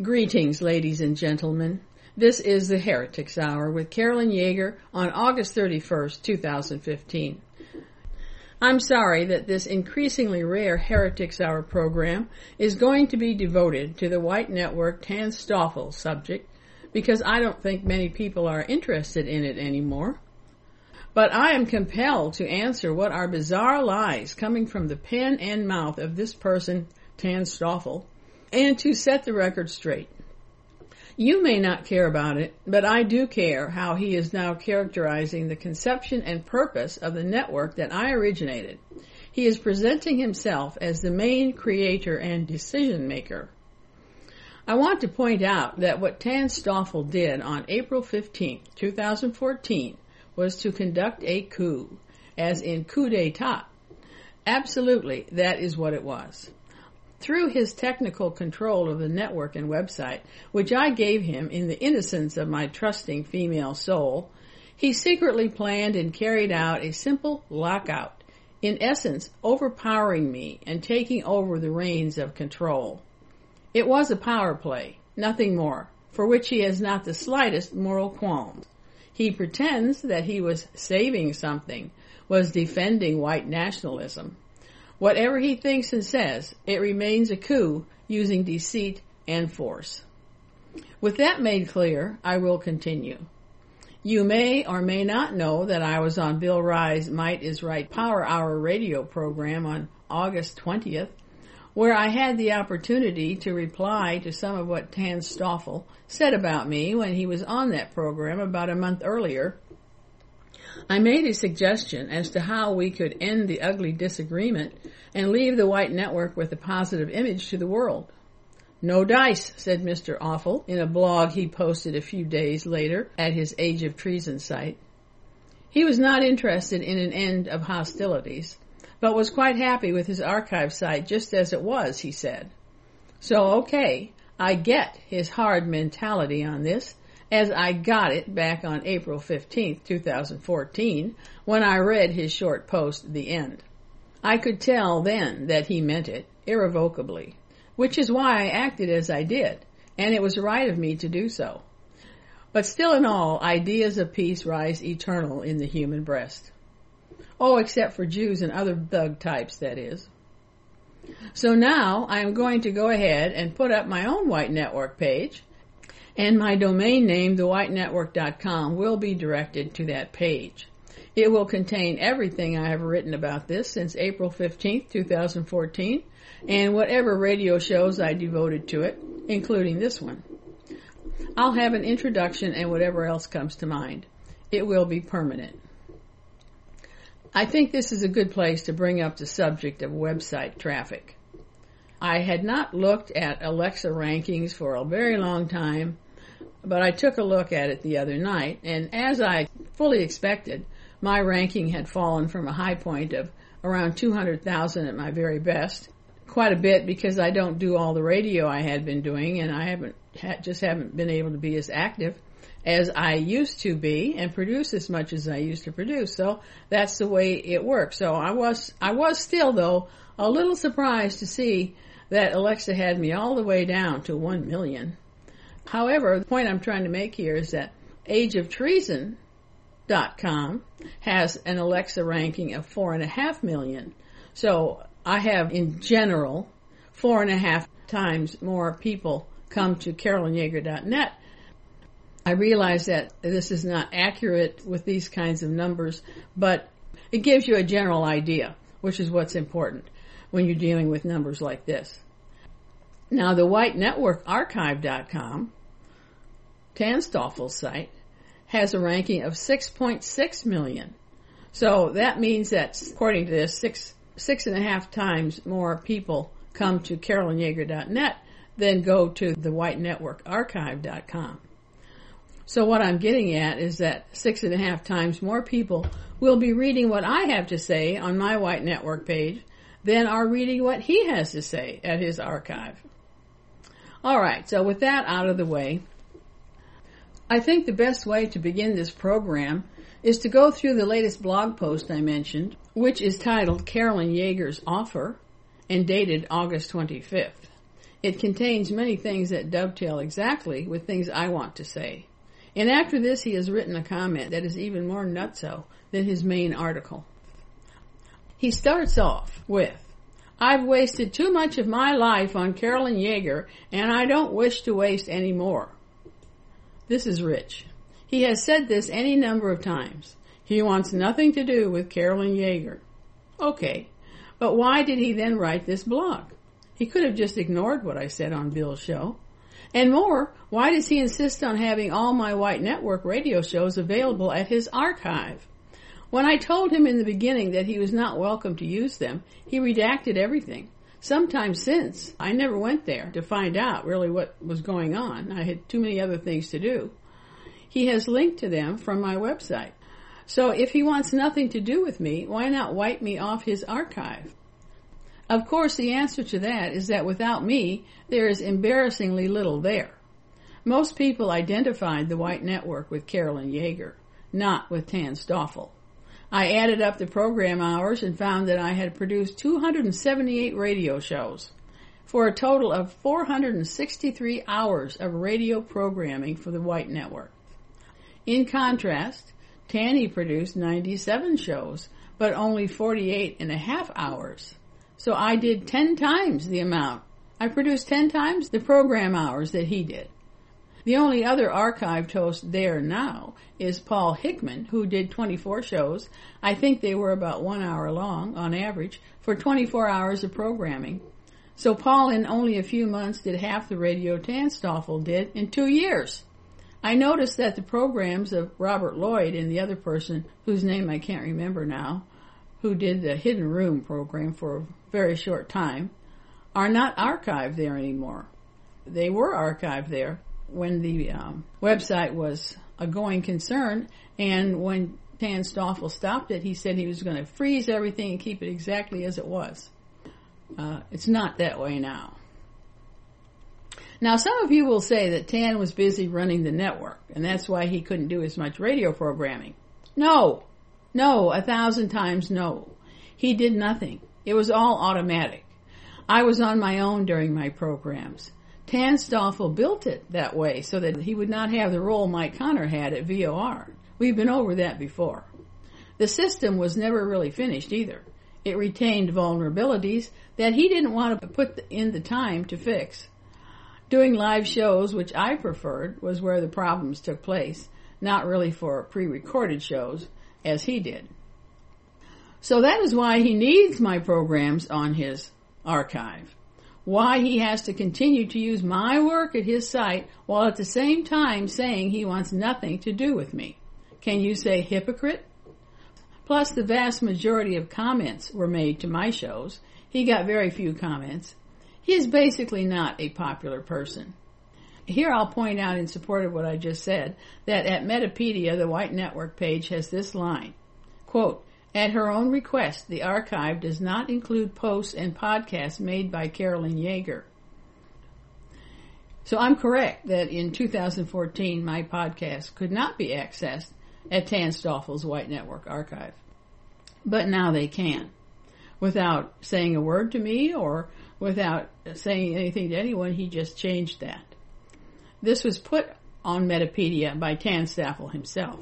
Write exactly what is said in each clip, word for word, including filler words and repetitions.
Greetings, ladies and gentlemen. This is the Heretics Hour with Carolyn Yeager on August thirty-first, two thousand fifteen. I'm sorry that this increasingly rare Heretics Hour program is going to be devoted to the White Network Tan Stoffel subject because I don't think many people are interested in it anymore. But I am compelled to answer what are bizarre lies coming from the pen and mouth of this person, Tan Stoffel, and to set the record straight. You may not care about it, but I do care how he is now characterizing the conception and purpose of the network that I originated. He is presenting himself as the main creator and decision maker. I want to point out that what Tan Stoffel did on April fifteenth, two thousand fourteen was to conduct a coup, as in coup d'etat. Absolutely, that is what it was. Through his technical control of the network and website, which I gave him in the innocence of my trusting female soul, he secretly planned and carried out a simple lockout, in essence overpowering me and taking over the reins of control. It was a power play, nothing more, for which he has not the slightest moral qualms. He pretends that he was saving something, was defending white nationalism. Whatever he thinks and says, it remains a coup using deceit and force. With that made clear, I will continue. You may or may not know that I was on Bill Rye's Might is Right Power Hour radio program on August twentieth, where I had the opportunity to reply to some of what Tan Stoffel said about me when he was on that program about a month earlier. I made a suggestion as to how we could end the ugly disagreement and leave the white network with a positive image to the world. No dice, said Mister Awful in a blog he posted a few days later at his Age of Treason site. He was not interested in an end of hostilities, but was quite happy with his archive site just as it was, he said. So, okay, I get his hard mentality on this, as I got it back on April fifteenth, two thousand fourteen, when I read his short post, The End. I could tell then that he meant it, irrevocably, which is why I acted as I did, and it was right of me to do so. But still in all, ideas of peace rise eternal in the human breast. Oh, except for Jews and other thug types, that is. So now I am going to go ahead and put up my own White Network page, and my domain name, the white network dot com, will be directed to that page. It will contain everything I have written about this since April fifteenth, two thousand fourteen, and whatever radio shows I devoted to it, including this one. I'll have an introduction and whatever else comes to mind. It will be permanent. I think this is a good place to bring up the subject of website traffic. I had not looked at Alexa rankings for a very long time, but I took a look at it the other night, and as I fully expected, my ranking had fallen from a high point of around two hundred thousand at my very best, quite a bit because I don't do all the radio I had been doing, and I haven't just haven't been able to be as active as I used to be and produce as much as I used to produce. So that's the way it works. So I was I was still, though, a little surprised to see that Alexa had me all the way down to one million. However, the point I'm trying to make here is that age of treason dot com has an Alexa ranking of four and a half million. So I have, in general, four and a half times more people come to carolyn yeager dot net. I realize that this is not accurate with these kinds of numbers, but it gives you a general idea, which is what's important when you're dealing with numbers like this. Now, the white network archive dot com, Tan Stoffel's site, has a ranking of six point six million. So that means that, according to this, six six and a half times more people come to carolyn yeager dot net than go to the white network archive dot com. So what I'm getting at is that six and a half times more people will be reading what I have to say on my White Network page than are reading what he has to say at his archive. All right, so with that out of the way, I think the best way to begin this program is to go through the latest blog post I mentioned, which is titled Carolyn Yeager's Offer and dated August twenty-fifth. It contains many things that dovetail exactly with things I want to say. And after this, he has written a comment that is even more nutso than his main article. He starts off with, I've wasted too much of my life on Carolyn Yeager, and I don't wish to waste any more. This is Rich. He has said this any number of times. He wants nothing to do with Carolyn Yeager. Okay, but why did he then write this blog? He could have just ignored what I said on Bill's show. And more, why does he insist on having all my White Network radio shows available at his archive? When I told him in the beginning that he was not welcome to use them, he redacted everything. Sometime since, I never went there to find out really what was going on. I had too many other things to do. He has linked to them from my website. So if he wants nothing to do with me, why not wipe me off his archive? Of course, the answer to that is that without me, there is embarrassingly little there. Most people identified the White Network with Carolyn Yeager, not with Tan Stoffel. I added up the program hours and found that I had produced two hundred seventy-eight radio shows for a total of four hundred sixty-three hours of radio programming for the White Network. In contrast, Tanny produced ninety-seven shows, but only forty-eight and a half hours. So I did ten times the amount. I produced ten times the program hours that he did. The only other archived host there now is Paul Hickman, who did twenty-four shows. I think they were about one hour long, on average, for twenty-four hours of programming. So Paul, in only a few months, did half the radio Tan Stoffel did in two years. I noticed that the programs of Robert Lloyd and the other person, whose name I can't remember now, who did the Hidden Room program for a very short time, are not archived there anymore. They were archived there when the um, website was a going concern, and when Tan Stoffel stopped it, he said he was going to freeze everything and keep it exactly as it was. Uh, it's not that way now. Now, some of you will say that Tan was busy running the network, and that's why he couldn't do as much radio programming. No, no, a thousand times no. He did nothing. It was all automatic. I was on my own during my programs. Tan Stoffel built it that way so that he would not have the role Mike Connor had at V O R. We've been over that before. The system was never really finished either. It retained vulnerabilities that he didn't want to put in the time to fix. Doing live shows, which I preferred, was where the problems took place, not really for pre-recorded shows, as he did. So that is why he needs my programs on his archive. Why he has to continue to use my work at his site while at the same time saying he wants nothing to do with me. Can you say hypocrite? Plus, the vast majority of comments were made to my shows. He got very few comments. He is basically not a popular person. Here I'll point out in support of what I just said that at Metapedia, the White Network page has this line, quote, at her own request, the archive does not include posts and podcasts made by Carolyn Yeager. So I'm correct that in two thousand fourteen, my podcast could not be accessed at Tan Stoffel's White Network archive. But now they can, without saying a word to me or without saying anything to anyone. He just changed that. This was put on Metapedia by Tan Stoffel himself.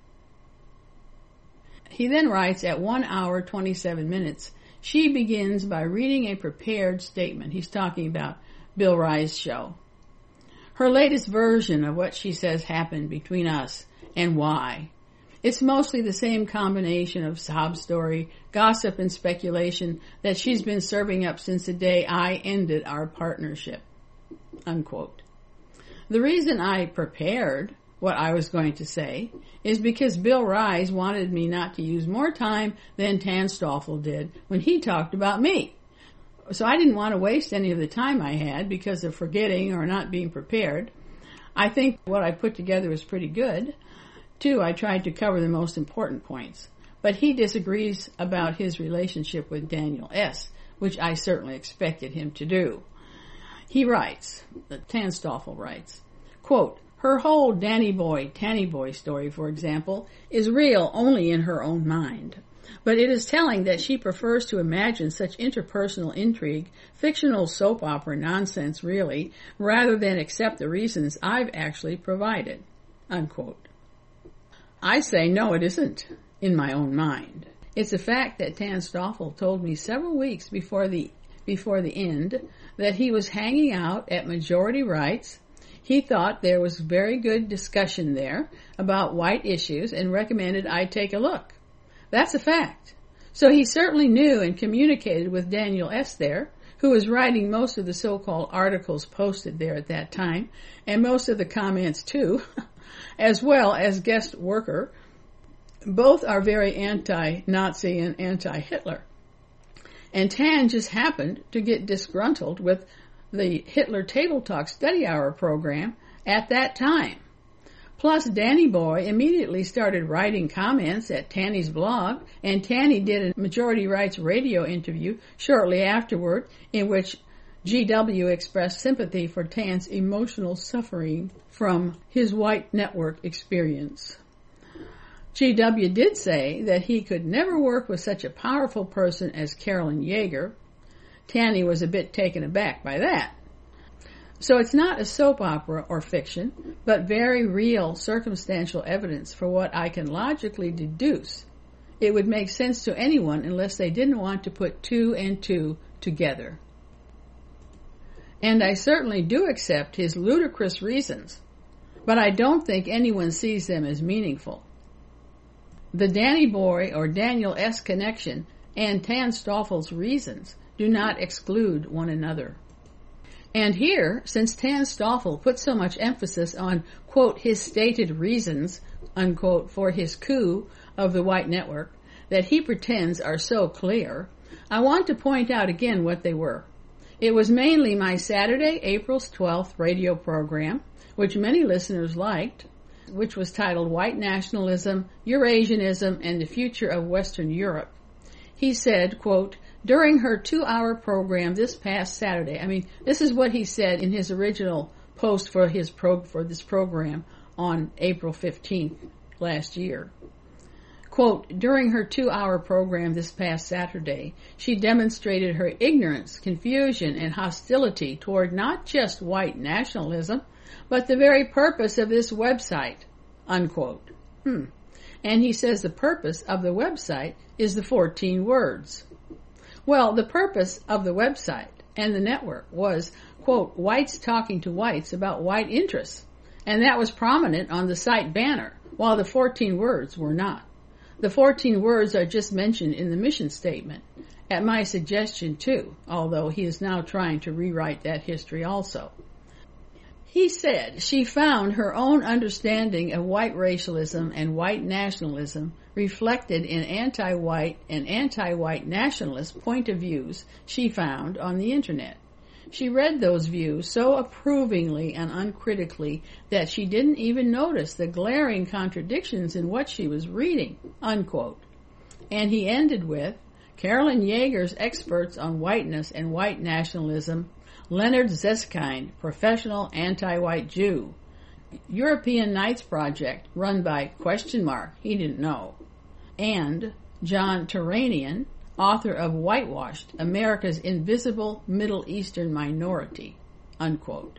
He then writes, at one hour, twenty-seven minutes, she begins by reading a prepared statement. He's talking about Bill Rye's show. Her latest version of what she says happened between us and why. It's mostly the same combination of sob story, gossip, and speculation that she's been serving up since the day I ended our partnership. Unquote. The reason I prepared what I was going to say is because Bill Rise wanted me not to use more time than Tan Stoffel did when he talked about me. So I didn't want to waste any of the time I had because of forgetting or not being prepared. I think what I put together was pretty good. Too, I tried to cover the most important points. But he disagrees about his relationship with Daniel S., which I certainly expected him to do. He writes, Tan Stoffel writes, quote, her whole Danny Boy, Tanny Boy story, for example, is real only in her own mind. But it is telling that she prefers to imagine such interpersonal intrigue, fictional soap opera nonsense really, rather than accept the reasons I've actually provided." Unquote. I say no, it isn't, in my own mind. It's a fact that Tan Stoffel told me several weeks before the before the end that he was hanging out at Majority Rights. He thought there was very good discussion there about white issues and recommended I take a look. That's a fact. So he certainly knew and communicated with Daniel S. there, who was writing most of the so-called articles posted there at that time, and most of the comments too, as well as guest worker. Both are very anti-Nazi and anti-Hitler. And Tan just happened to get disgruntled with the Hitler Table Talk Study Hour program at that time. Plus, Danny Boy immediately started writing comments at Tanny's blog, and Tanny did a Majority Rights radio interview shortly afterward in which G W expressed sympathy for Tan's emotional suffering from his white network experience. G W did say that he could never work with such a powerful person as Carolyn Yeager. Tanny was a bit taken aback by that. So it's not a soap opera or fiction, but very real circumstantial evidence for what I can logically deduce. It would make sense to anyone unless they didn't want to put two and two together. And I certainly do accept his ludicrous reasons, but I don't think anyone sees them as meaningful. The Danny Boy or Daniel S. connection and Tan Stoffel's reasons do not exclude one another. And here, since Tan Stoffel put so much emphasis on, quote, his stated reasons, unquote, for his coup of the white network that he pretends are so clear, I want to point out again what they were. It was mainly my Saturday, April twelfth radio program, which many listeners liked, which was titled White Nationalism, Eurasianism, and the Future of Western Europe. He said, quote, during her two-hour program this past Saturday, I mean, this is what he said in his original post for his pro, for this program on April fifteenth last year. Quote, during her two-hour program this past Saturday, she demonstrated her ignorance, confusion, and hostility toward not just white nationalism, but the very purpose of this website, unquote. Hmm. And he says the purpose of the website is the fourteen words. Well, the purpose of the website and the network was, quote, whites talking to whites about white interests, and that was prominent on the site banner, while the fourteen words were not. The fourteen words are just mentioned in the mission statement, at my suggestion too, although he is now trying to rewrite that history also. He said she found her own understanding of white racialism and white nationalism reflected in anti-white and anti-white nationalist point of views she found on the internet. She read those views so approvingly and uncritically that she didn't even notice the glaring contradictions in what she was reading, unquote. And he ended with, Carolyn Yeager's experts on whiteness and white nationalism, Leonard Zeskind, professional anti-white Jew. European Nights Project, run by question mark, he didn't know. And John Turanian, author of Whitewashed, America's Invisible Middle Eastern Minority, unquote.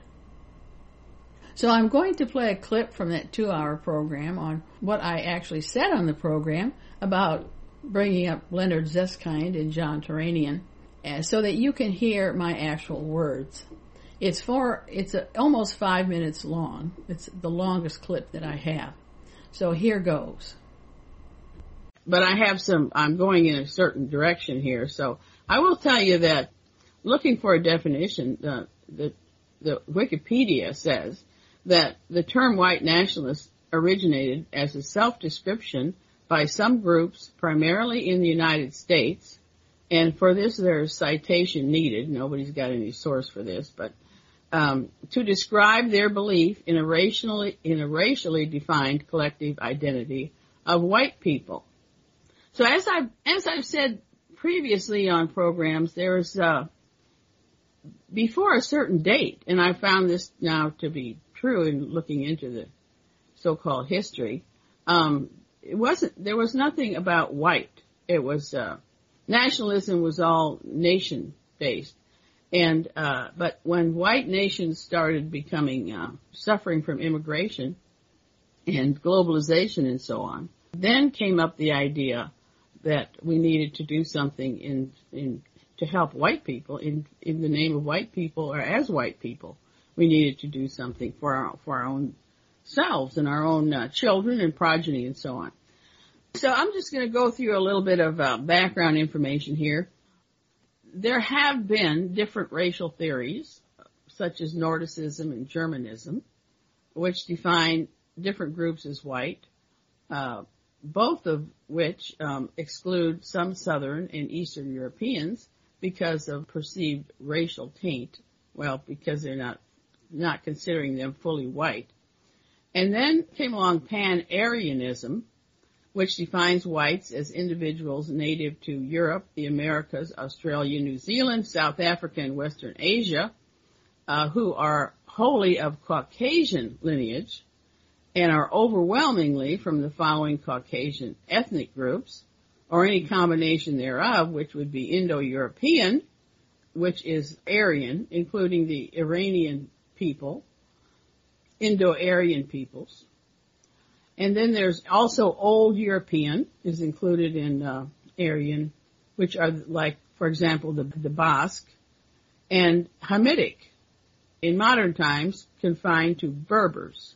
So I'm going to play a clip from that two-hour program on what I actually said on the program about bringing up Leonard Zeskind and John Turanian, uh, so that you can hear my actual words. It's for it's a, almost five minutes long. It's the longest clip that I have. So here goes. But I have some, I'm going in a certain direction here. So I will tell you that looking for a definition, uh, the, the Wikipedia says that the term white nationalist originated as a self-description by some groups, primarily in the United States. And for this, there's citation needed. Nobody's got any source for this, but um, to describe their belief in a racially in a racially defined collective identity of white people. So as I've as I've said previously on programs, there's uh, before a certain date, and I found this now to be true in looking into the so-called history. Um, it wasn't there was nothing about white it was, uh, nationalism was all nation-based. And, uh, but when white nations started becoming, uh, suffering from immigration and globalization and so on, then came up the idea that we needed to do something in, in, to help white people in, in the name of white people or as white people. We needed to do something for our, for our own selves and our own uh, children and progeny and so on. So I'm just going to go through a little bit of uh, background information here. There have been different racial theories, such as Nordicism and Germanism, which define different groups as white, uh, both of which um, exclude some Southern and Eastern Europeans because of perceived racial taint. Well, because they're not not considering them fully white. And then came along Pan-Aryanism, which defines whites as individuals native to Europe, the Americas, Australia, New Zealand, South Africa, and Western Asia, uh, who are wholly of Caucasian lineage and are overwhelmingly from the following Caucasian ethnic groups, or any combination thereof, which would be Indo-European, which is Aryan, including the Iranian people, Indo-Aryan peoples. And then there's also Old European is included in uh, Aryan, which are like, for example, the, the Basque, and Hamitic, in modern times confined to Berbers.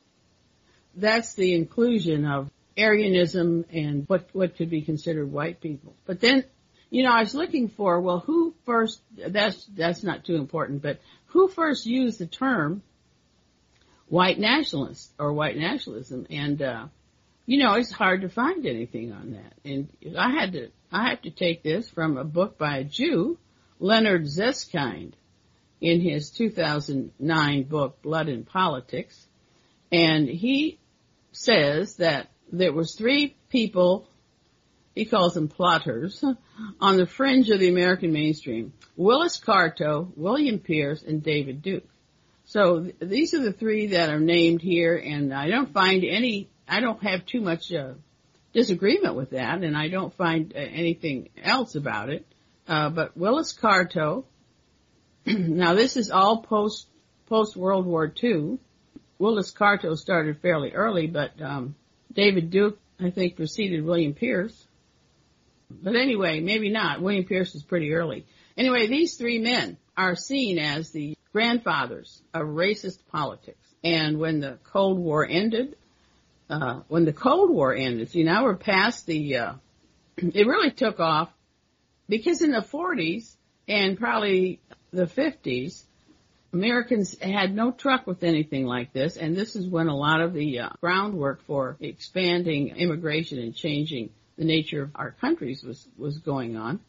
That's the inclusion of Aryanism and what, what could be considered white people. But then, you know, I was looking for, well, who first, that's, that's not too important, but who first used the term white nationalist or white nationalism? And, uh, you know, it's hard to find anything on that. And I had to, I have to take this from a book by a Jew, Leonard Zeskind, in his two thousand nine book, Blood and Politics. And he says that there was three people, he calls them plotters, on the fringe of the American mainstream: Willis Carto, William Pierce, and David Duke. So th- these are the three that are named here, and I don't find any, I don't have too much uh, disagreement with that, and I don't find uh, anything else about it. Uh, but Willis Carto, now this is all post, post World War Two. Willis Carto started fairly early, but um, David Duke, I think, preceded William Pierce. But anyway, maybe not. William Pierce is pretty early. Anyway, these three men are seen as the grandfathers of racist politics. And when the Cold War ended, uh, when the Cold War ended, see, now we're past the, uh, it really took off because in the forties and probably the fifties, Americans had no truck with anything like this, and this is when a lot of the uh, groundwork for expanding immigration and changing the nature of our countries was, was going on.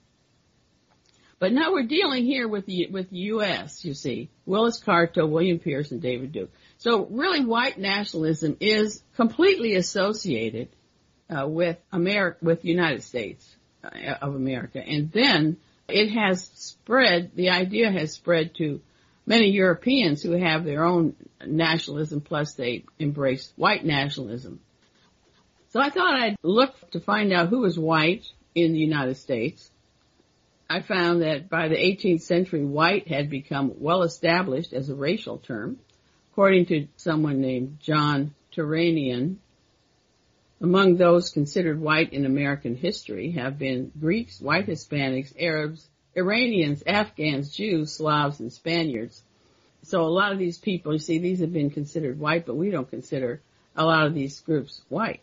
But now we're dealing here with the with the U S, you see, Willis Carto, William Pierce, and David Duke. So really white nationalism is completely associated uh, with America, with the United States uh, of America. And then it has spread, the idea has spread to many Europeans who have their own nationalism, plus they embrace white nationalism. So I thought I'd look to find out who was white in the United States. I found that by the eighteenth century, white had become well established as a racial term. According to someone named John Turanian, among those considered white in American history have been Greeks, white Hispanics, Arabs, Iranians, Afghans, Jews, Slavs, and Spaniards. So a lot of these people, you see, these have been considered white, but we don't consider a lot of these groups white.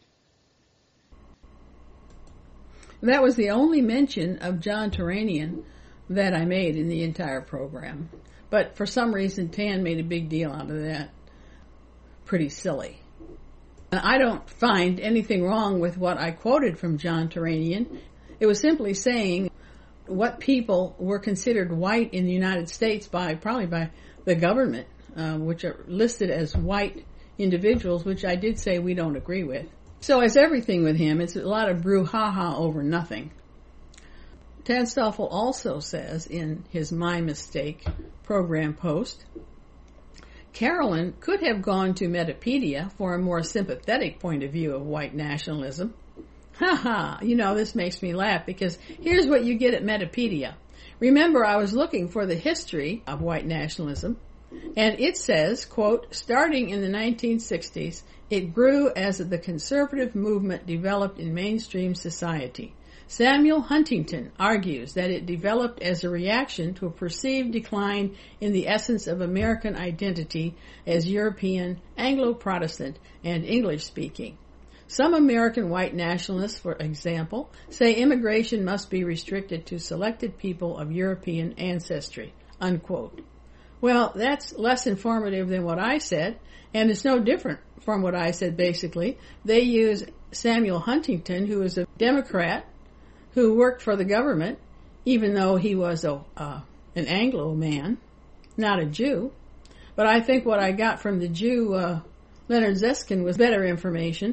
That was the only mention of John Turanian that I made in the entire program. But for some reason, Tan made a big deal out of that. Pretty silly. And I don't find anything wrong with what I quoted from John Turanian. It was simply saying what people were considered white in the United States by, probably by the government, uh, which are listed as white individuals, which I did say we don't agree with. So as everything with him, it's a lot of brouhaha over nothing. Tad Stoffel also says in his My Mistake program post, Carolyn could have gone to Metapedia for a more sympathetic point of view of white nationalism. Ha ha, you know, this makes me laugh because here's what you get at Metapedia. Remember, I was looking for the history of white nationalism, and it says, quote, starting in the nineteen sixties, it grew as the conservative movement developed in mainstream society. Samuel Huntington argues that it developed as a reaction to a perceived decline in the essence of American identity as European, Anglo-Protestant, and English-speaking. Some American white nationalists, for example, say immigration must be restricted to selected people of European ancestry, unquote. Well, that's less informative than what I said, and it's no different from what I said, basically. They use Samuel Huntington, who is a Democrat, who worked for the government, even though he was a uh, an Anglo man, not a Jew. But I think what I got from the Jew, uh, Leonard Zeskin, was better information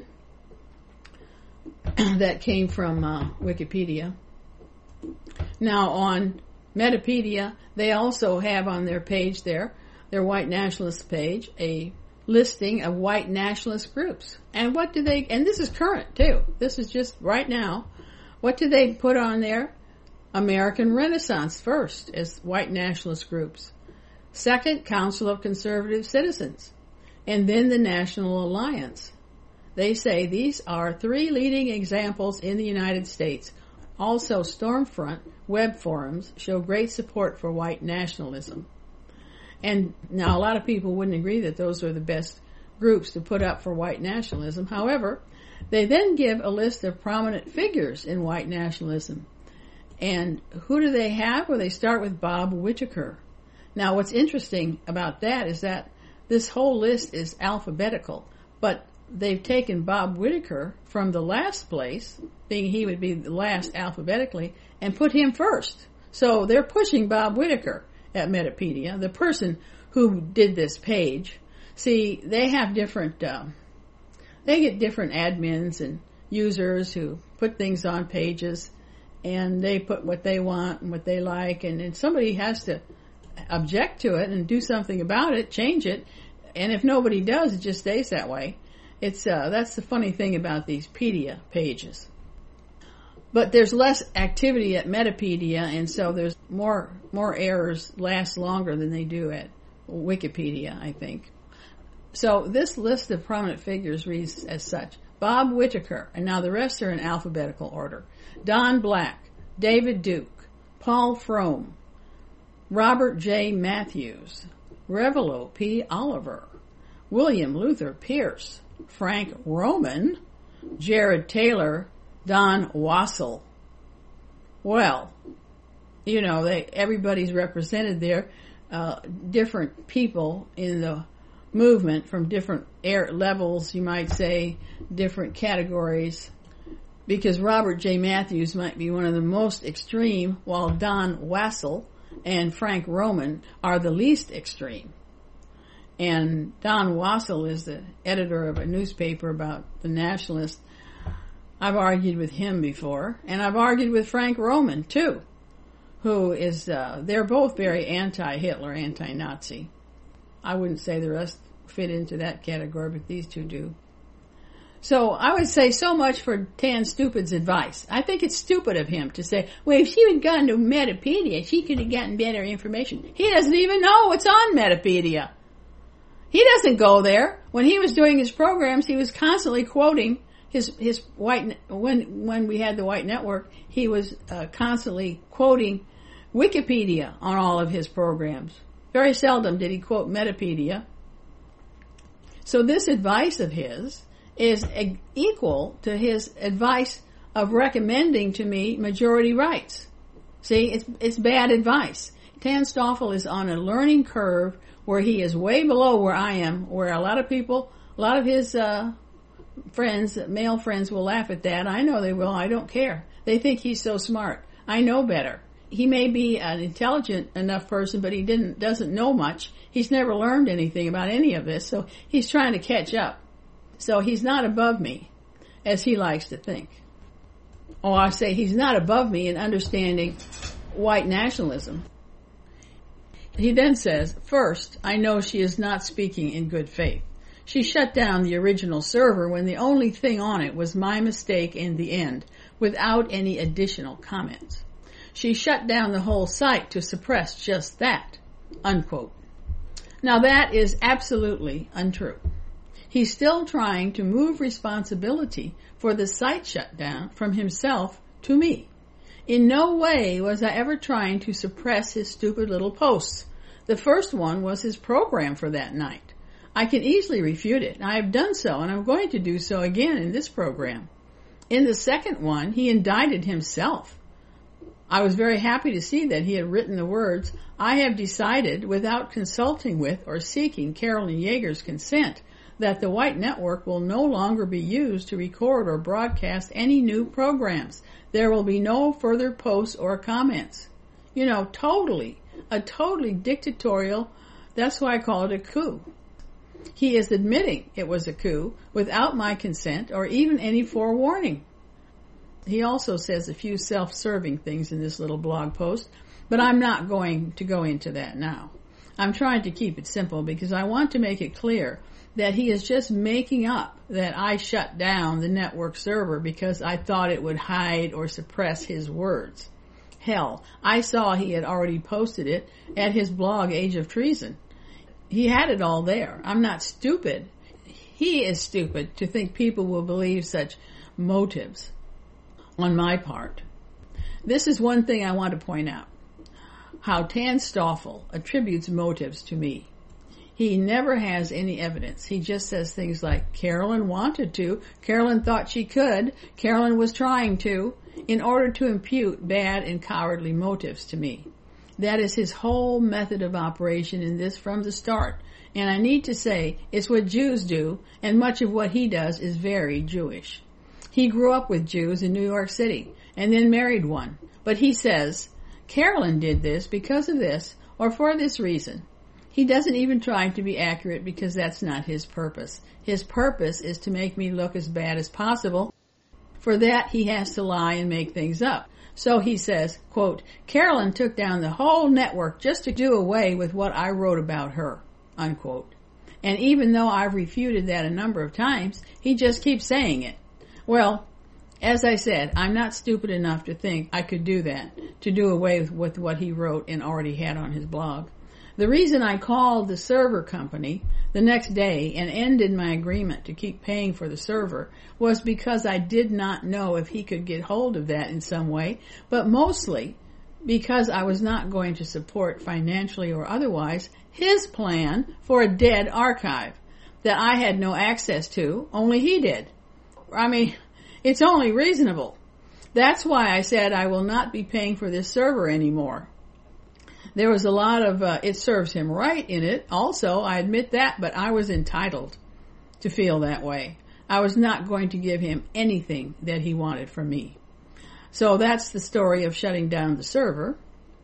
that came from uh, Wikipedia. Now on Metapedia, they also have on their page there, their white nationalist page, a listing of white nationalist groups. And what do they, and this is current too, this is just right now, what do they put on there? American Renaissance first as white nationalist groups. Second, Council of Conservative Citizens. And then the National Alliance. They say these are three leading examples in the United States. Also, Stormfront web forums show great support for white nationalism. And now a lot of people wouldn't agree that those are the best groups to put up for white nationalism. However, they then give a list of prominent figures in white nationalism. And who do they have? Well, they start with Bob Whitaker. Now, what's interesting about that is that this whole list is alphabetical, but they've taken Bob Whitaker from the last place, being he would be the last alphabetically, and put him first. So they're pushing Bob Whitaker at Metapedia, the person who did this page. See, they have different, uh, they get different admins and users who put things on pages, and they put what they want and what they like, and, and somebody has to object to it and do something about it, change it, and if nobody does, it just stays that way. It's uh, that's the funny thing about these Pedia pages. But there's less activity at Metapedia, and so there's more more errors last longer than they do at Wikipedia, I think. So this list of prominent figures reads as such. Bob Whitaker, and now the rest are in alphabetical order. Don Black, David Duke, Paul Frome, Robert J. Matthews, Revelo P. Oliver, William Luther Pierce, Frank Roman, Jared Taylor, Don Wassell. Well, you know, they, everybody's represented there, uh, different people in the movement from different air levels, you might say, different categories, because Robert J. Matthews might be one of the most extreme, while Don Wassell and Frank Roman are the least extreme. And Don Wassell is the editor of a newspaper about the nationalists. I've argued with him before, and I've argued with Frank Roman too, who is, uh, they're both very anti-Hitler, anti-Nazi. I wouldn't say the rest fit into that category, but these two do. So I would say so much for Tan Stupid's advice. I think it's stupid of him to say, well, if she had gone to Metapedia, she could have gotten better information. He doesn't even know what's on Metapedia. He doesn't go there. When he was doing his programs, he was constantly quoting his his white, when when we had the White Network, he was uh, constantly quoting Wikipedia on all of his programs. Very seldom did he quote Metapedia. So this advice of his is equal to his advice of recommending to me majority rights. See, it's it's bad advice. Tan Stoffel is on a learning curve where he is way below where I am, where a lot of people, a lot of his uh, friends, male friends, will laugh at that. I know they will. I don't care. They think he's so smart. I know better. He may be an intelligent enough person, but he didn't doesn't know much. He's never learned anything about any of this, so he's trying to catch up. So he's not above me, as he likes to think. Oh, I say he's not above me in understanding white nationalism. He then says, first, I know she is not speaking in good faith. She shut down the original server when the only thing on it was my mistake in the end, without any additional comments. She shut down the whole site to suppress just that, unquote. Now that is absolutely untrue. He's still trying to move responsibility for the site shutdown from himself to me. In no way was I ever trying to suppress his stupid little posts. The first one was his program for that night. I can easily refute it. I have done so, and I'm going to do so again in this program. In the second one, he indicted himself. I was very happy to see that he had written the words, "I have decided, without consulting with or seeking Carolyn Yeager's consent, that the White Network will no longer be used to record or broadcast any new programs. There will be no further posts or comments." You know, totally, a totally dictatorial, that's why I call it a coup. He is admitting it was a coup without my consent or even any forewarning. He also says a few self-serving things in this little blog post, but I'm not going to go into that now. I'm trying to keep it simple because I want to make it clear that he is just making up that I shut down the network server because I thought it would hide or suppress his words. Hell, I saw he had already posted it at his blog Age of Treason. He had it all there. I'm not stupid. He is stupid to think people will believe such motives on my part. This is one thing I want to point out. How Tan Stoffel attributes motives to me. He never has any evidence. He just says things like, Carolyn wanted to, Carolyn thought she could, Carolyn was trying to, in order to impute bad and cowardly motives to me. That is his whole method of operation in this from the start. And I need to say, it's what Jews do, and much of what he does is very Jewish. He grew up with Jews in New York City, and then married one. But he says, Carolyn did this because of this, or for this reason. He doesn't even try to be accurate because that's not his purpose. His purpose is to make me look as bad as possible. For that, he has to lie and make things up. So he says, quote, Carolyn took down the whole network just to do away with what I wrote about her, unquote. And even though I've refuted that a number of times, he just keeps saying it. Well, as I said, I'm not stupid enough to think I could do that, to do away with, with what he wrote and already had on his blog. The reason I called the server company the next day and ended my agreement to keep paying for the server was because I did not know if he could get hold of that in some way, but mostly because I was not going to support financially or otherwise his plan for a dead archive that I had no access to, only he did. I mean, it's only reasonable. That's why I said I will not be paying for this server anymore. There was a lot of, uh, it serves him right in it. Also, I admit that, but I was entitled to feel that way. I was not going to give him anything that he wanted from me. So that's the story of shutting down the server.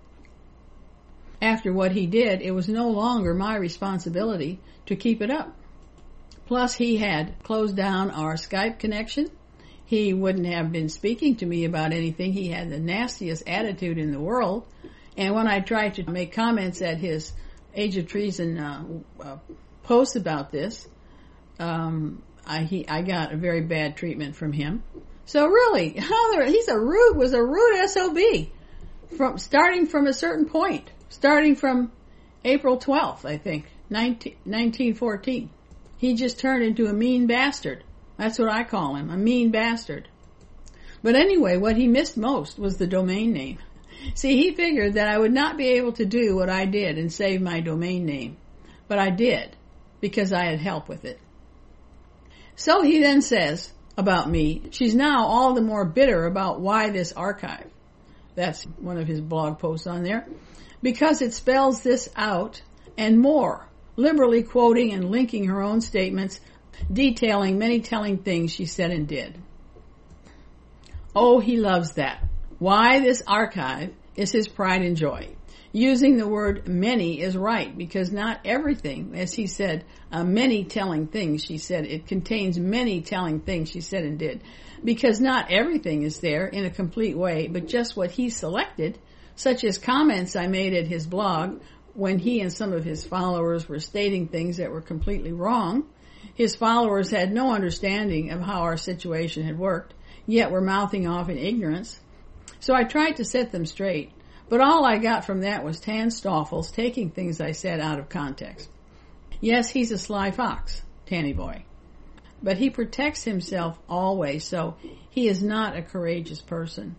After what he did, it was no longer my responsibility to keep it up. Plus, he had closed down our Skype connection. He wouldn't have been speaking to me about anything. He had the nastiest attitude in the world. And when I tried to make comments at his Age of Treason uh, uh, post about this, um, I, he, I got a very bad treatment from him. So really, he's a rude, was a rude S O B, from starting from a certain point, starting from April twelfth, I think, nineteen fourteen. He just turned into a mean bastard. That's what I call him, a mean bastard. But anyway, what he missed most was the domain name. See, he figured that I would not be able to do what I did and save my domain name. But I did, because I had help with it. So he then says about me, she's now all the more bitter about why this archive. That's one of his blog posts on there. Because it spells this out and more, liberally quoting and linking her own statements, detailing many telling things she said and did. Oh, he loves that. Why this archive is his pride and joy. Using the word many is right because not everything, as he said, uh, many telling things she said. It contains many telling things she said and did. Because not everything is there in a complete way, but just what he selected, such as comments I made at his blog when he and some of his followers were stating things that were completely wrong. His followers had no understanding of how our situation had worked, yet were mouthing off in ignorance. So I tried to set them straight, but all I got from that was Tan Stoffels taking things I said out of context. Yes, he's a sly fox, Tanny Boy, but he protects himself always, so he is not a courageous person.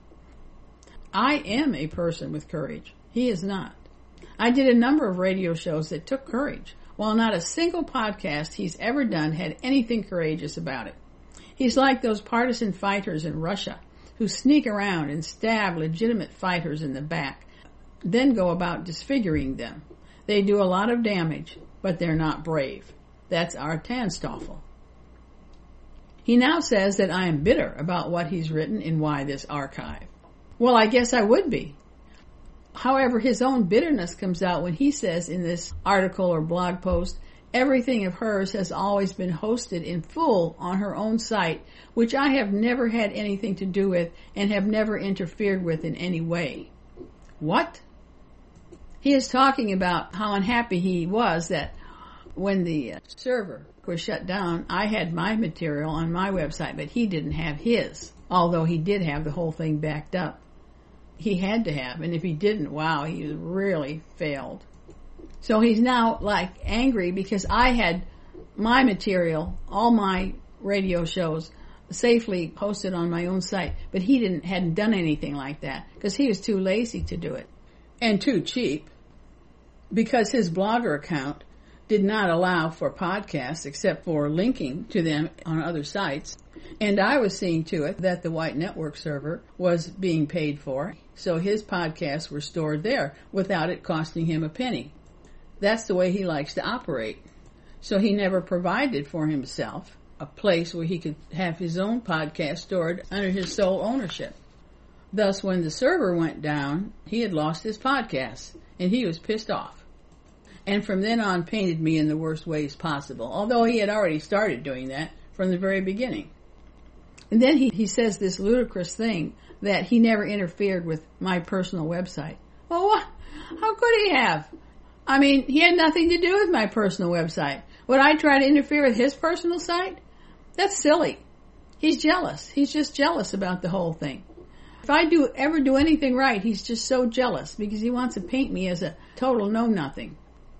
I am a person with courage. He is not. I did a number of radio shows that took courage, while not a single podcast he's ever done had anything courageous about it. He's like those partisan fighters in Russia who sneak around and stab legitimate fighters in the back, then go about disfiguring them. They do a lot of damage, but they're not brave. That's our Tan Stoffel. He now says that I am bitter about what he's written in Why This Archive. Well, I guess I would be. However, his own bitterness comes out when he says in this article or blog post, everything of hers has always been hosted in full on her own site, which I have never had anything to do with and have never interfered with in any way. What? He is talking about how unhappy he was that when the server was shut down, I had my material on my website, but he didn't have his, although he did have the whole thing backed up. He had to have, and if he didn't, wow, he really failed. So he's now like angry because I had my material, all my radio shows, safely posted on my own site, but he didn't hadn't done anything like that because he was too lazy to do it and too cheap because his Blogger account did not allow for podcasts except for linking to them on other sites. And I was seeing to it that the White Network server was being paid for, so his podcasts were stored there without it costing him a penny. That's the way he likes to operate. So he never provided for himself a place where he could have his own podcast stored under his sole ownership. Thus, when the server went down, he had lost his podcasts, and he was pissed off. And from then on painted me in the worst ways possible, although he had already started doing that from the very beginning. And then he, he says this ludicrous thing that he never interfered with my personal website. Well, what? How could he have? I mean, he had nothing to do with my personal website. Would I try to interfere with his personal site? That's silly. He's jealous. He's just jealous about the whole thing. If I do ever do anything right, he's just so jealous because he wants to paint me as a total know-nothing.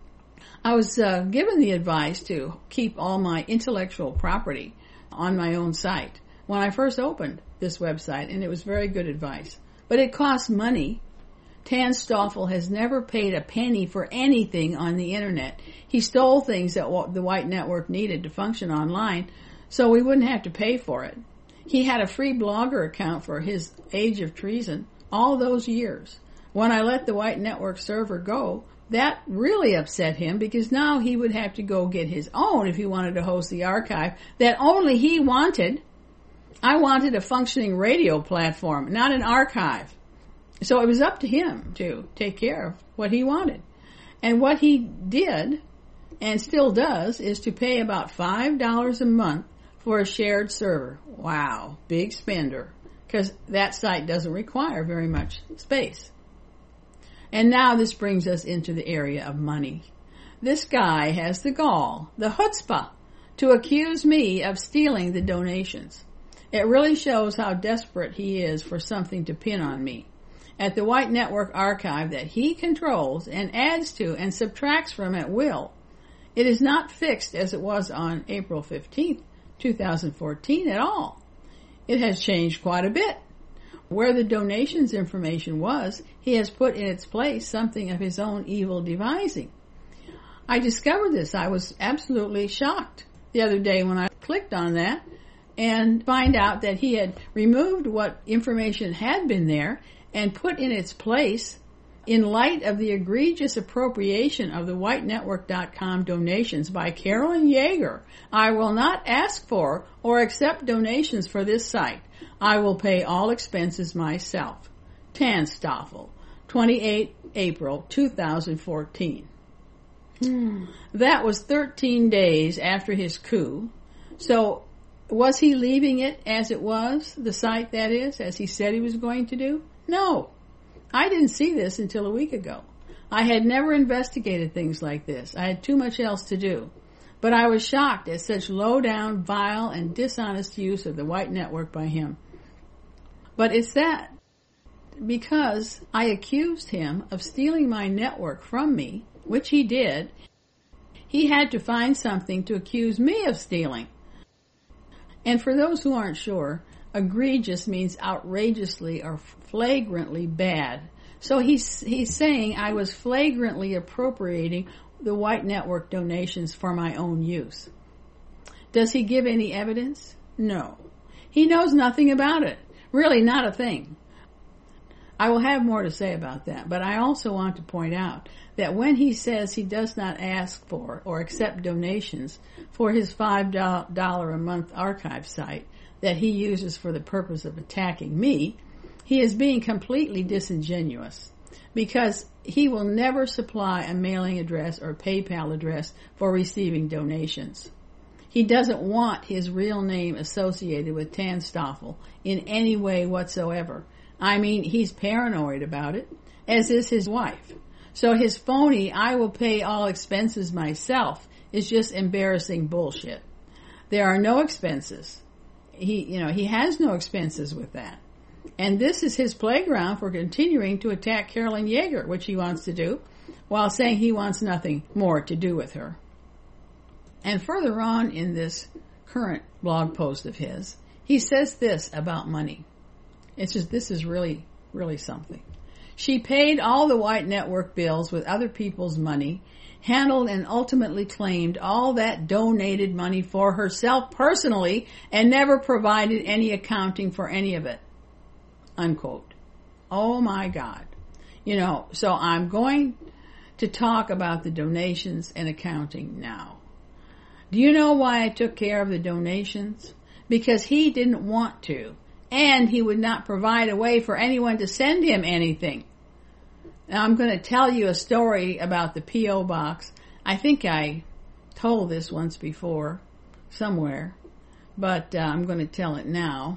I was uh, given the advice to keep all my intellectual property on my own site when I first opened this website, and it was very good advice. But it costs money. Tan Stoffel has never paid a penny for anything on the internet. He stole things that the White Network needed to function online, so we wouldn't have to pay for it. He had a free Blogger account for his Age of Treason all those years. When I let the White Network server go, that really upset him because now he would have to go get his own if he wanted to host the archive that only he wanted. I wanted a functioning radio platform, not an archive. So it was up to him to take care of what he wanted. And what he did, and still does, is to pay about five dollars a month for a shared server. Wow, big spender, because that site doesn't require very much space. And now this brings us into the area of money. This guy has the gall, the chutzpah, to accuse me of stealing the donations. It really shows how desperate he is for something to pin on me. At the White Network archive that he controls and adds to and subtracts from at will, it is not fixed as it was on April fifteenth, two thousand fourteen at all. It has changed quite a bit. Where the donations information was, he has put in its place something of his own evil devising. I discovered this. I was absolutely shocked the other day when I clicked on that and find out that he had removed what information had been there and put in its place, in light of the egregious appropriation of the white network dot com donations by Carolyn Yeager. I will not ask for or accept donations for this site. I will pay all expenses myself. Tan Stoffel, twenty-eighth April two thousand fourteen. Hmm. That was thirteen days after his coup. So was he leaving it as it was, the site that is, as he said he was going to do? No. I didn't see this until a week ago. I had never investigated things like this. I had too much else to do. But I was shocked at such low-down, vile, and dishonest use of the white network by him. But it's that because I accused him of stealing my network from me, which he did, he had to find something to accuse me of stealing. And for those who aren't sure, egregious means outrageously or flagrantly bad. So he's he's saying I was flagrantly appropriating the white network donations for my own use. Does he give any evidence? No. He knows nothing about it. Really, not a thing. I will have more to say about that, but I also want to point out that when he says he does not ask for or accept donations for his five dollars a month archive site that he uses for the purpose of attacking me, he is being completely disingenuous because he will never supply a mailing address or PayPal address for receiving donations. He doesn't want his real name associated with Tanstoffel in any way whatsoever. I mean, he's paranoid about it, as is his wife. So his phony, I will pay all expenses myself, is just embarrassing bullshit. There are no expenses. He, you know, he has no expenses with that. And this is his playground for continuing to attack Carolyn Yeager, which he wants to do, while saying he wants nothing more to do with her. And further on in this current blog post of his, he says this about money. It's just, this is really, really something. She paid all the white network bills with other people's money, handled and ultimately claimed all that donated money for herself personally, and never provided any accounting for any of it. Unquote. Oh my God. You know, so I'm going to talk about the donations and accounting now. Do you know why I took care of the donations? Because he didn't want to. And he would not provide a way for anyone to send him anything. Now I'm going to tell you a story about the P O box. I think I told this once before, somewhere, but uh, I'm going to tell it now.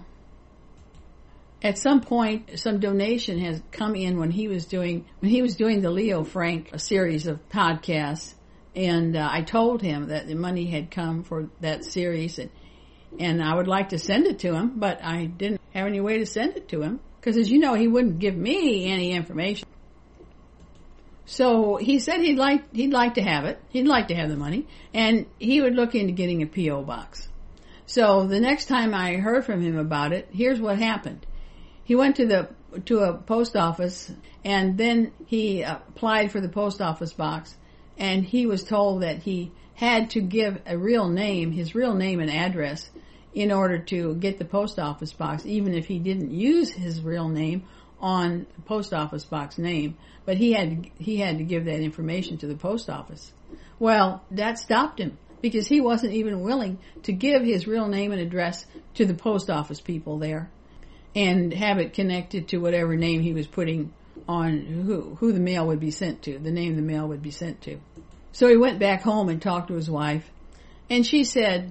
At some point, some donation has come in when he was doing when he was doing the Leo Frank series of podcasts, and uh, I told him that the money had come for that series, and and I would like to send it to him, but I didn't have any way to send it to him because, as you know, he wouldn't give me any information. So he said he'd like he'd like to have it. He'd like to have the money, and he would look into getting a P O box. So the next time I heard from him about it, here's what happened. He went to the to a post office, and then he applied for the post office box, and he was told that he had to give a real name, his real name and address, in order to get the post office box, even if he didn't use his real name on the post office box name. But he had he had to give that information to the post office. Well, that stopped him because he wasn't even willing to give his real name and address to the post office people there and have it connected to whatever name he was putting on who, who the mail would be sent to, the name the mail would be sent to. So he went back home and talked to his wife, and she said,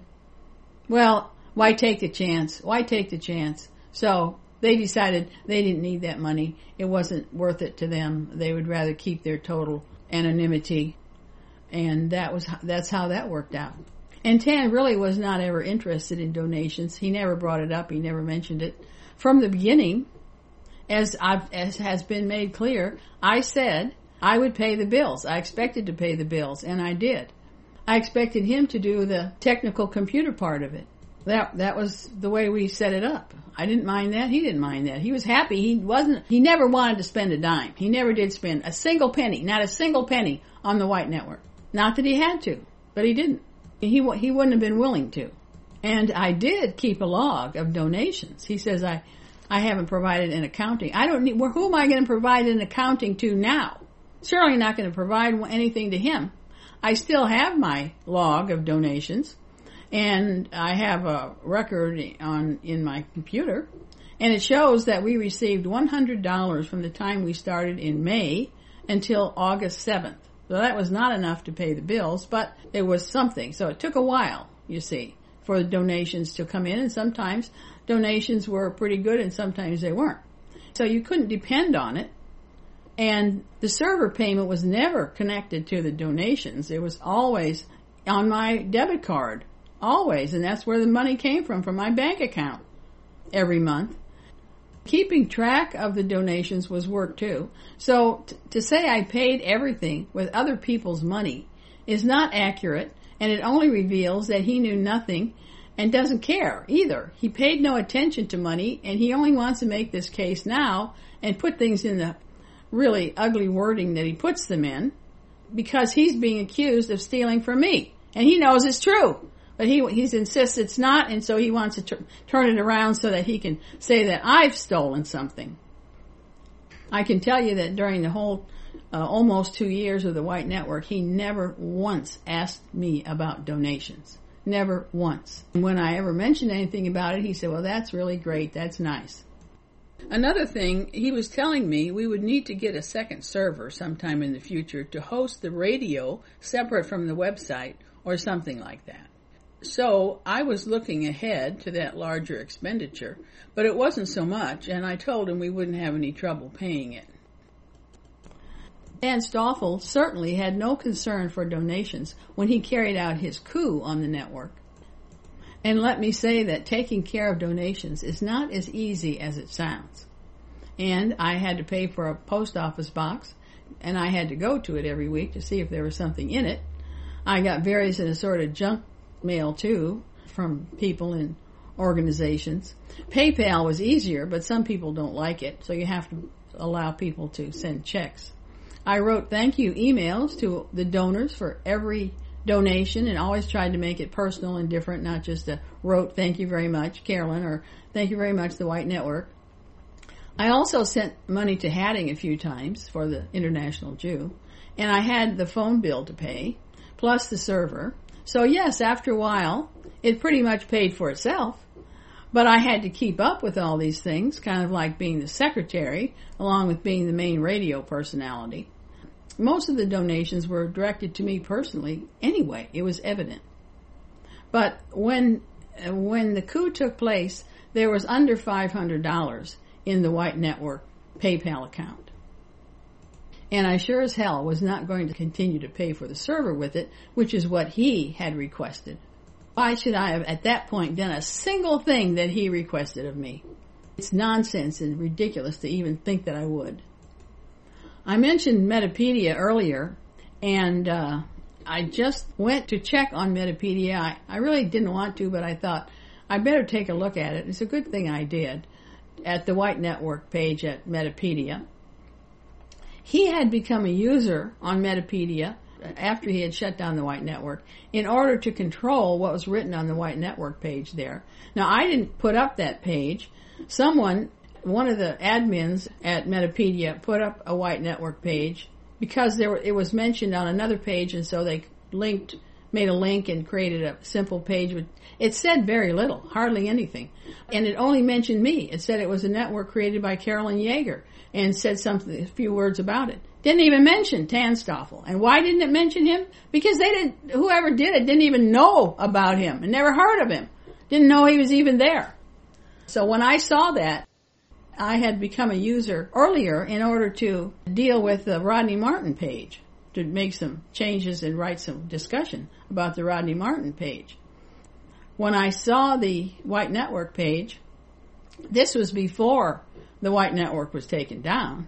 well, why take the chance? Why take the chance? So they decided they didn't need that money. It wasn't worth it to them. They would rather keep their total anonymity, and that was that's how that worked out. And Tan really was not ever interested in donations. He never brought it up. He never mentioned it. From the beginning, as I've, as has been made clear, I said I would pay the bills. I expected to pay the bills, and I did. I expected him to do the technical computer part of it. That that was the way we set it up. I didn't mind that. He didn't mind that. He was happy. He wasn't. He never wanted to spend a dime. He never did spend a single penny, not a single penny, on the white network. Not that he had to, but he didn't. He he wouldn't have been willing to. And I did keep a log of donations. He says I, I haven't provided an accounting. I don't need. Well, who am I going to provide an accounting to now? Certainly not going to provide anything to him. I still have my log of donations, and I have a record on in my computer, and it shows that we received one hundred dollars from the time we started in May until August seventh. So that was not enough to pay the bills, but it was something. So it took a while, you see, for the donations to come in, and sometimes donations were pretty good and sometimes they weren't. So you couldn't depend on it. And the server payment was never connected to the donations. It was always on my debit card, always, and that's where the money came from, from my bank account every month. Keeping track of the donations was work too. So t- to say I paid everything with other people's money is not accurate, and it only reveals that he knew nothing and doesn't care either. He paid no attention to money, and he only wants to make this case now and put things in the really ugly wording that he puts them in because he's being accused of stealing from me. And he knows it's true. But he he insists it's not, and so he wants to t- turn it around so that he can say that I've stolen something. I can tell you that during the whole uh, almost two years of the White Network, he never once asked me about donations. Never once. And when I ever mentioned anything about it, he said, well, that's really great. That's nice. Another thing, he was telling me we would need to get a second server sometime in the future to host the radio separate from the website or something like that. So I was looking ahead to that larger expenditure, but it wasn't so much, and I told him we wouldn't have any trouble paying it. Dan Stoffel certainly had no concern for donations when he carried out his coup on the network. And let me say that taking care of donations is not as easy as it sounds. And I had to pay for a post office box, and I had to go to it every week to see if there was something in it. I got various and assorted junk mail too from people in organizations. PayPal was easier, but some people don't like it, so you have to allow people to send checks. I wrote thank you emails to the donors for every donation and always tried to make it personal and different, not just a wrote thank you very much Carolyn or thank you very much the White Network. I also sent money to Hatting a few times for the International Jew, and I had the phone bill to pay plus the server. So yes, after a while, it pretty much paid for itself. But I had to keep up with all these things, kind of like being the secretary, along with being the main radio personality. Most of the donations were directed to me personally anyway. It was evident. But when when the coup took place, there was under five hundred dollars in the White Network PayPal account. And I sure as hell was not going to continue to pay for the server with it, which is what he had requested. Why should I have at that point done a single thing that he requested of me? It's nonsense and ridiculous to even think that I would. I mentioned Metapedia earlier, and uh, I just went to check on Metapedia. I, I really didn't want to, but I thought I better take a look at it. It's a good thing I did, at the White Network page at Metapedia. He had become a user on Metapedia after he had shut down the White Network in order to control what was written on the White Network page there. Now, I didn't put up that page. Someone, one of the admins at Metapedia, put up a White Network page because there were, it was mentioned on another page, and so they linked, made a link and created a simple page. With, it said very little, hardly anything. And it only mentioned me. It said it was a network created by Carolyn Yeager and said something, a few words about it. Didn't even mention Dan Stoffel. And why didn't it mention him? Because they didn't, whoever did it didn't even know about him and never heard of him. Didn't know he was even there. So when I saw that, I had become a user earlier in order to deal with the Rodney Martin page, to make some changes and write some discussion about the Rodney Martin page. When I saw the White Network page, this was before the White Network was taken down.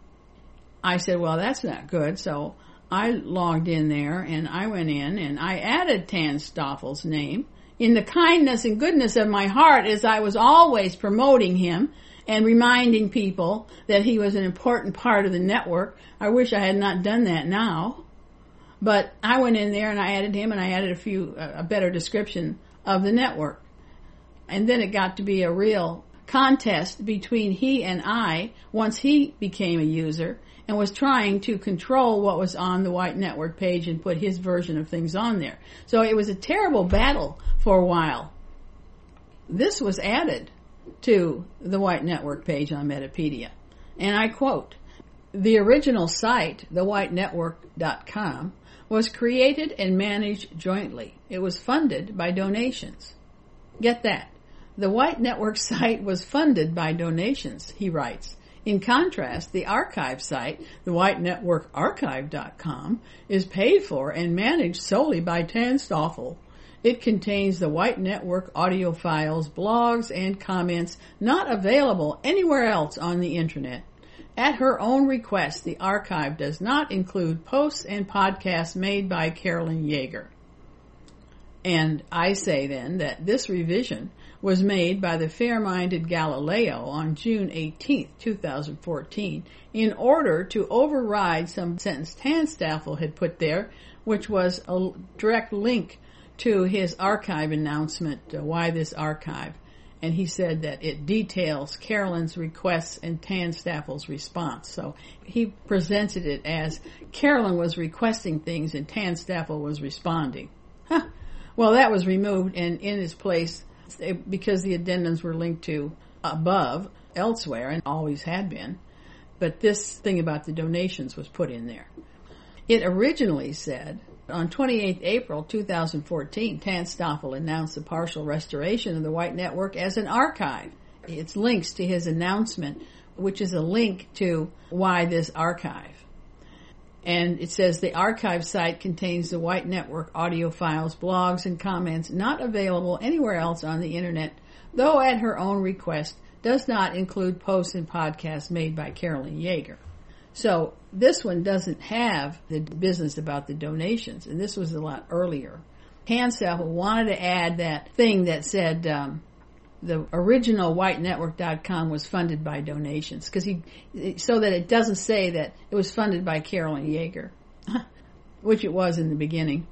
I said, well, that's not good. So I logged in there and I went in and I added Dan Stoffel's name in the kindness and goodness of my heart, as I was always promoting him and reminding people that he was an important part of the network. I wish I had not done that now. But I went in there and I added him and I added a few, a better description of the network. And then it got to be a real contest between he and I once he became a user and was trying to control what was on the White Network page and put his version of things on there. So it was a terrible battle for a while. This was added to the White Network page on Metapedia. And I quote, "The original site, the white network dot com, was created and managed jointly. It was funded by donations." Get that. The White Network site was funded by donations, he writes. In contrast, the archive site, the white network archive dot com, is paid for and managed solely by Tan Stoffel. It contains the White Network audio files, blogs, and comments not available anywhere else on the Internet. At her own request, the archive does not include posts and podcasts made by Carolyn Yeager. And I say then that this revision was made by the fair-minded Galileo on June eighteenth, twenty fourteen, in order to override some sentence Tan Stoffel had put there, which was a direct link to his archive announcement, uh, Why This Archive. And he said that it details Carolyn's requests and Tan Stoffel's response. So he presented it as Carolyn was requesting things and Tan Stoffel was responding. Huh. Well, that was removed, and in its place, because the addendums were linked to above elsewhere and always had been, but this thing about the donations was put in there. It originally said, on twenty-eighth of April two thousand fourteen, Tan Stoffel announced the partial restoration of the White Network as an archive. It's links to his announcement, which is a link to Why This Archive. And it says the archive site contains the White Network audio files, blogs, and comments not available anywhere else on the Internet, though at her own request does not include posts and podcasts made by Carolyn Yeager. So this one doesn't have the business about the donations, and this was a lot earlier. Tan Stoffel wanted to add that thing that said um, the original white network dot com was funded by donations, because he, so that it doesn't say that it was funded by Carolyn Yeager, which it was in the beginning.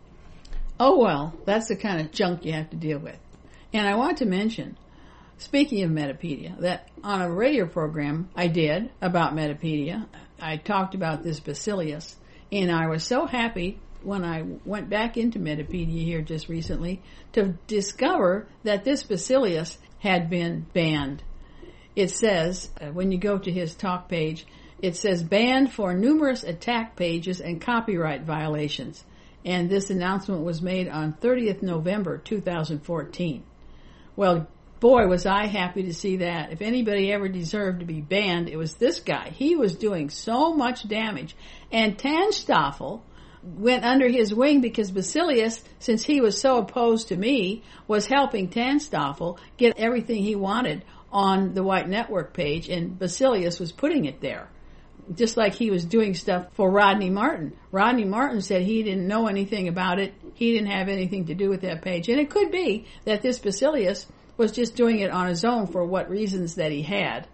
Oh well, that's the kind of junk you have to deal with. And I want to mention, speaking of Metapedia, that on a radio program I did about Metapedia, I talked about this Basilius, and I was so happy when I went back into Metapedia here just recently to discover that this Basilius had been banned. It says, uh, when you go to his talk page, it says banned for numerous attack pages and copyright violations. And this announcement was made on thirtieth of November two thousand fourteen. Well, boy, was I happy to see that. If anybody ever deserved to be banned, it was this guy. He was doing so much damage. And Tan Stoffel went under his wing because Basilius, since he was so opposed to me, was helping Tan Stoffel get everything he wanted on the White Network page, and Basilius was putting it there. Just like he was doing stuff for Rodney Martin. Rodney Martin said he didn't know anything about it. He didn't have anything to do with that page. And it could be that this Basilius was just doing it on his own for what reasons that he had.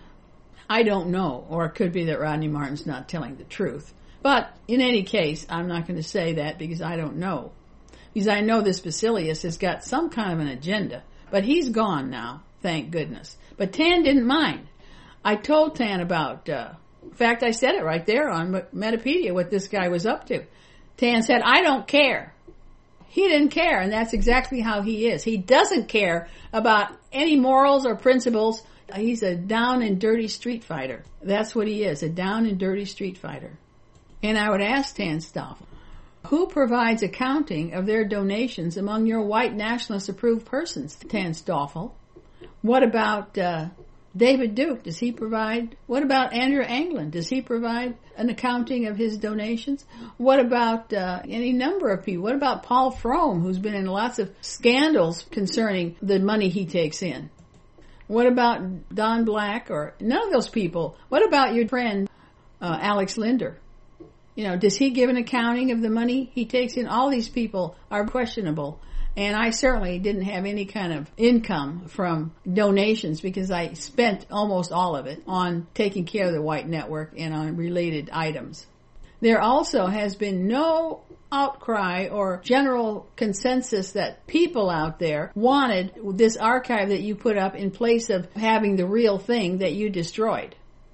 I don't know. Or it could be that Rodney Martin's not telling the truth. But in any case, I'm not going to say that because I don't know. Because I know this Basilius has got some kind of an agenda. But he's gone now, thank goodness. But Tan didn't mind. I told Tan about, uh, in fact, I said it right there on Metapedia, what this guy was up to. Tan said, I don't care. He didn't care, and that's exactly how he is. He doesn't care about any morals or principles. He's a down and dirty street fighter. That's what he is, a down and dirty street fighter. And I would ask Tan Stoffel, who provides accounting of their donations among your white nationalist approved persons, Tan Stoffel? What about uh, David Duke? Does he provide? What about Andrew Anglin? Does he provide an accounting of his donations? What about uh, any number of people? What about Paul Frome, who's been in lots of scandals concerning the money he takes in? What about Don Black or none of those people? What about your friend uh, Alex Linder? You know, does he give an accounting of the money he takes in? All these people are questionable. And I certainly didn't have any kind of income from donations because I spent almost all of it on taking care of the White Network and on related items. There also has been no outcry or general consensus that people out there wanted this archive that you put up in place of having the real thing that you destroyed.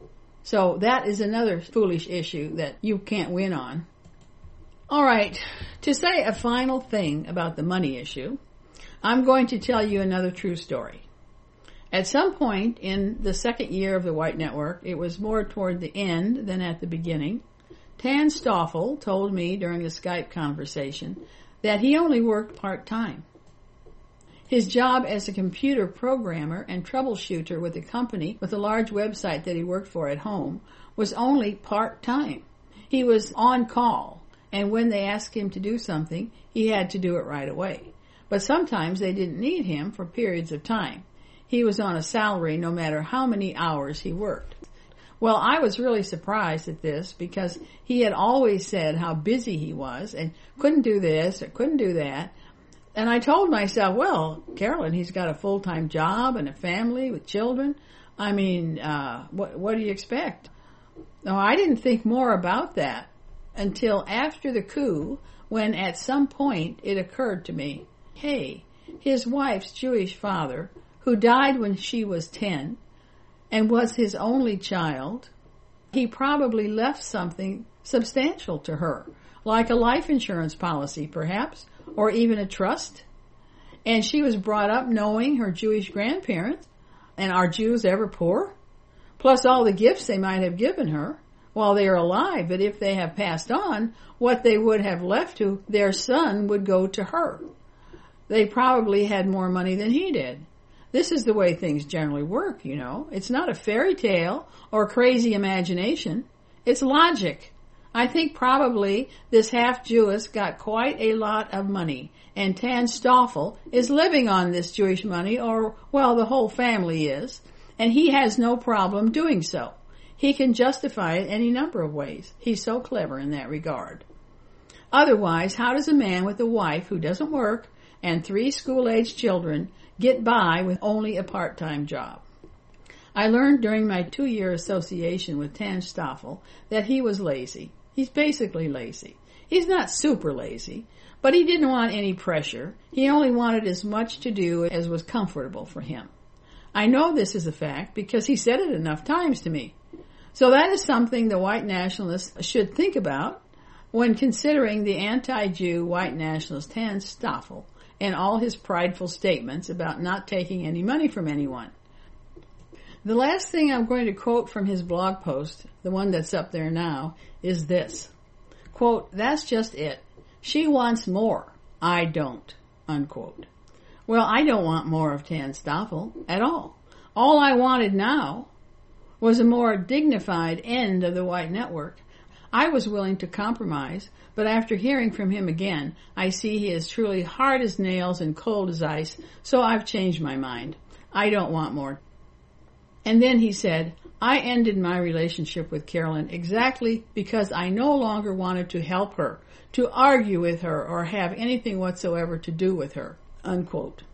So that is another foolish issue that you can't win on. All right, to say a final thing about the money issue, I'm going to tell you another true story. At some point in the second year of the White Network, it was more toward the end than at the beginning, Tan Stoffel told me during a Skype conversation that he only worked part-time. His job as a computer programmer and troubleshooter with a company with a large website that he worked for at home was only part-time. He was on call, and when they asked him to do something, he had to do it right away. But sometimes they didn't need him for periods of time. He was on a salary no matter how many hours he worked. Well, I was really surprised at this because he had always said how busy he was and couldn't do this or couldn't do that. And I told myself, well, Carolyn, he's got a full-time job and a family with children. I mean, uh, what, what do you expect? No, I didn't think more about that until after the coup, when at some point it occurred to me, hey, his wife's Jewish father, who died when she was ten and was his only child, he probably left something substantial to her, like a life insurance policy perhaps, or even a trust. And she was brought up knowing her Jewish grandparents. And are Jews ever poor? Plus all the gifts they might have given her while they are alive. But if they have passed on, what they would have left to their son would go to her. They probably had more money than he did. This is the way things generally work, you know. It's not a fairy tale or crazy imagination. It's logic. I think probably this half-Jewess got quite a lot of money, and Tan Stoffel is living on this Jewish money, or, well, the whole family is, and he has no problem doing so. He can justify it any number of ways. He's so clever in that regard. Otherwise, how does a man with a wife who doesn't work and three school-aged children get by with only a part-time job? I learned during my two-year association with Tan Stoffel that he was lazy. He's basically lazy. He's not super lazy, but he didn't want any pressure. He only wanted as much to do as was comfortable for him. I know this is a fact because he said it enough times to me. So that is something the white nationalists should think about when considering the anti-Jew white nationalist Tan Stoffel and all his prideful statements about not taking any money from anyone. The last thing I'm going to quote from his blog post, the one that's up there now, is this. Quote, "That's just it. She wants more. I don't." Unquote. Well, I don't want more of Tan Stoffel at all. All I wanted now was a more dignified end of the white network. I was willing to compromise, but after hearing from him again, I see he is truly hard as nails and cold as ice, so I've changed my mind. I don't want more. And then he said, I ended my relationship with Carolyn exactly because I no longer wanted to help her, to argue with her, or have anything whatsoever to do with her. Unquote.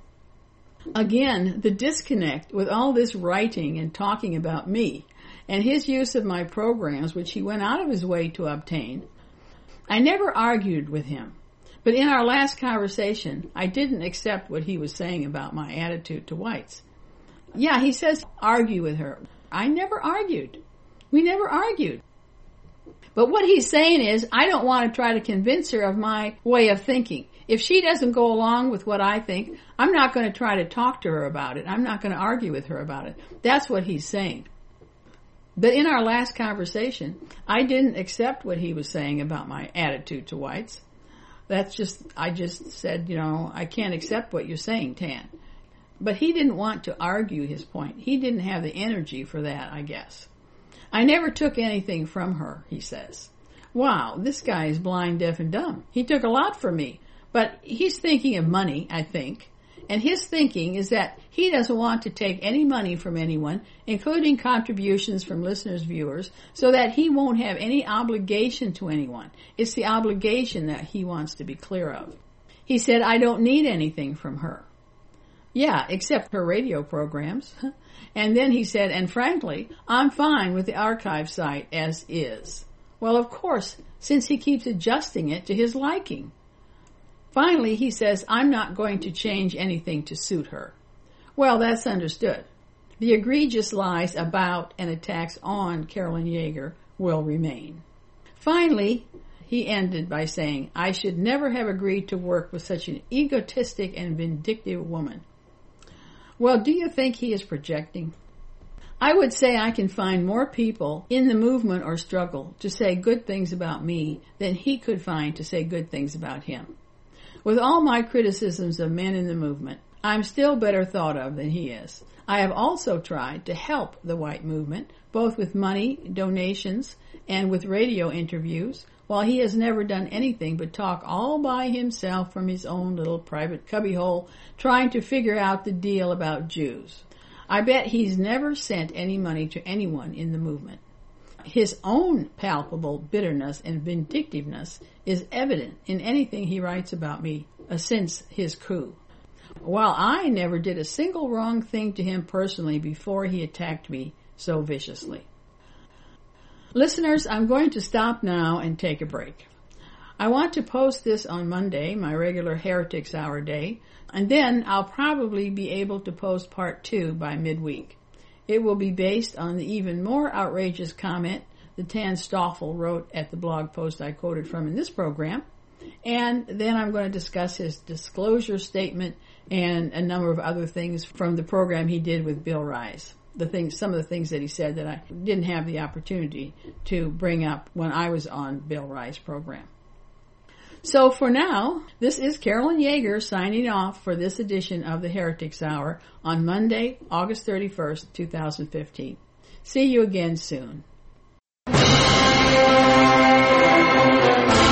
Again, the disconnect with all this writing and talking about me and his use of my programs, which he went out of his way to obtain. I never argued with him, but in our last conversation, I didn't accept what he was saying about my attitude to whites. Yeah, he says argue with her. I never argued. We never argued. But what he's saying is, I don't want to try to convince her of my way of thinking. If she doesn't go along with what I think, I'm not going to try to talk to her about it. I'm not going to argue with her about it. That's what he's saying. But in our last conversation, I didn't accept what he was saying about my attitude to whites. That's just, I just said, you know, I can't accept what you're saying, Tan. But he didn't want to argue his point. He didn't have the energy for that, I guess. I never took anything from her, he says. Wow, this guy is blind, deaf, and dumb. He took a lot from me. But he's thinking of money, I think. And his thinking is that he doesn't want to take any money from anyone, including contributions from listeners, viewers, so that he won't have any obligation to anyone. It's the obligation that he wants to be clear of. He said, I don't need anything from her. Yeah, except her radio programs. And then he said, and frankly, I'm fine with the archive site as is. Well, of course, since he keeps adjusting it to his liking. Finally, he says, I'm not going to change anything to suit her. Well, that's understood. The egregious lies about and attacks on Carolyn Yeager will remain. Finally, he ended by saying, I should never have agreed to work with such an egotistic and vindictive woman. Well, do you think he is projecting? I would say I can find more people in the movement or struggle to say good things about me than he could find to say good things about him. With all my criticisms of men in the movement, I'm still better thought of than he is. I have also tried to help the white movement, both with money, donations, and with radio interviews, while he has never done anything but talk all by himself from his own little private cubbyhole, trying to figure out the deal about Jews. I bet he's never sent any money to anyone in the movement. His own palpable bitterness and vindictiveness is evident in anything he writes about me uh, since his coup. While I never did a single wrong thing to him personally before he attacked me so viciously. Listeners, I'm going to stop now and take a break. I want to post this on Monday, my regular Heretics Hour day, and then I'll probably be able to post part two by midweek. It will be based on the even more outrageous comment that Tan Stoffel wrote at the blog post I quoted from in this program, and then I'm going to discuss his disclosure statement and a number of other things from the program he did with Bill Rise. The things, some of the things that he said that I didn't have the opportunity to bring up when I was on Bill Rice's program. So for now, this is Carolyn Yeager signing off for this edition of the Heretics Hour on Monday, August thirty-first, two thousand fifteen. See you again soon.